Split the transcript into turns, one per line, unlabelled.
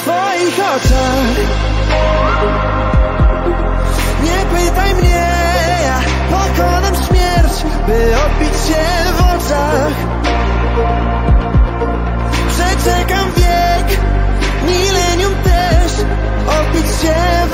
twoich oczach. Nie pytaj mnie, ja pokonam śmierć, by odbić się w oczach. Przeczekam wiek, milenium też, odbić się